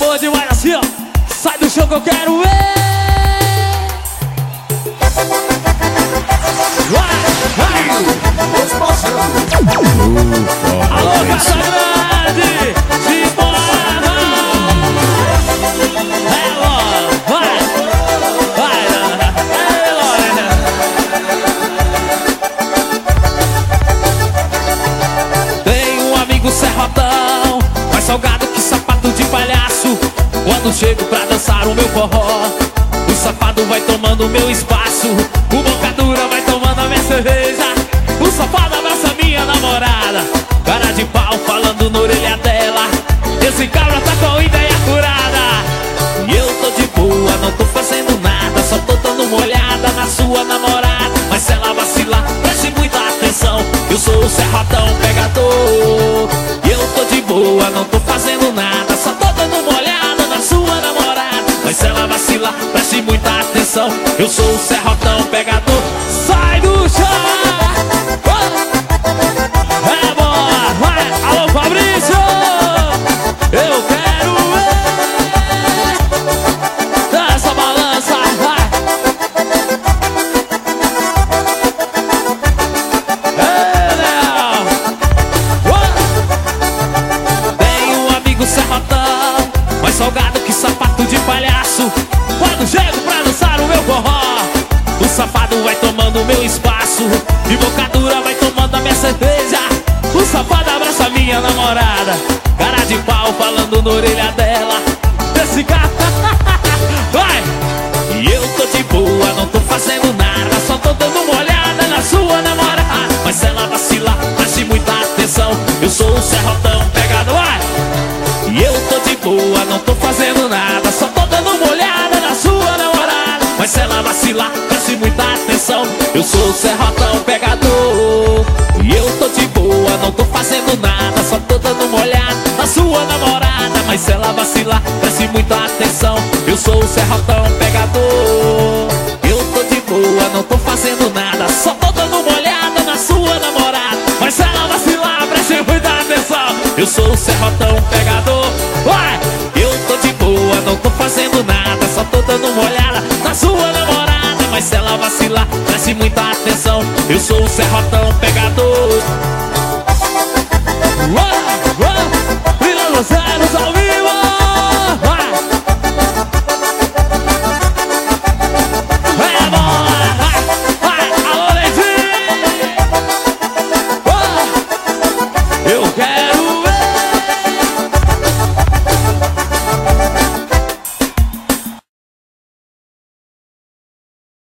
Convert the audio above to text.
boa demais assim, ó. Sai do chão que eu quero ver. Vai! Alô, Casa Grande! Simbora! É, Lora! Vai! Vai! É, Lora! Tem um amigo serrotão, mais salgado que sapato de palhaço. Quando chego pra dançar o meu forró, o safado vai tomando o meu espaço. O boca dura vai tomando a minha cerveja. O safado abraça minha namorada, cara de pau falando na orelha dela. Esse cabra tá com a ideia curada. E eu tô de boa, não tô fazendo nada, só tô dando uma olhada na sua namorada. Mas se ela vacilar, preste muita atenção, eu sou o serrotão pegador. E eu tô de boa, não tô fazendo nada, só tô dando uma olhada na sua namorada. Mas se ela vacilar, preste muita atenção, eu sou o serrotão pegador. Sai do chão! É boa, vai! Alô, Fabrício! Eu quero ver! Dá essa balança, vai! Ei, Léo! Tem um amigo serrotão, mais salgado que sapato de palhaço. Quando chego pra dançar o meu forró, o safado vai tomando o meu espaço. E boca dura vai tomando a minha cerveja. O safado abraça minha namorada, cara de pau falando na orelha dela. Esse cara vai! E eu tô de boa, não tô fazendo nada, só tô dando uma olhada na sua namorada. Mas se ela vacilar, preste muita atenção, eu sou o serrotão pegado, vai! E eu tô de boa, não tô fazendo nada, só tô dando uma olhada na sua namorada. Mas se ela vacilar, preste muita atenção, eu sou o serrotão pegador. E eu tô de boa, não tô fazendo nada, só tô dando uma olhada na sua namorada. Mas se ela vacilar, preste muita atenção, eu sou o serrotão pegador. Eu tô de boa, não tô fazendo nada, só tô dando uma olhada na sua namorada. Mas se ela vacilar, preste muita atenção, eu sou o serrotão pegador. Vai! Eu tô de boa, não tô fazendo nada, só tô dando uma olhada na sua namorada. Mas se ela vacilar, preste muita atenção, eu sou o serrotão pegador.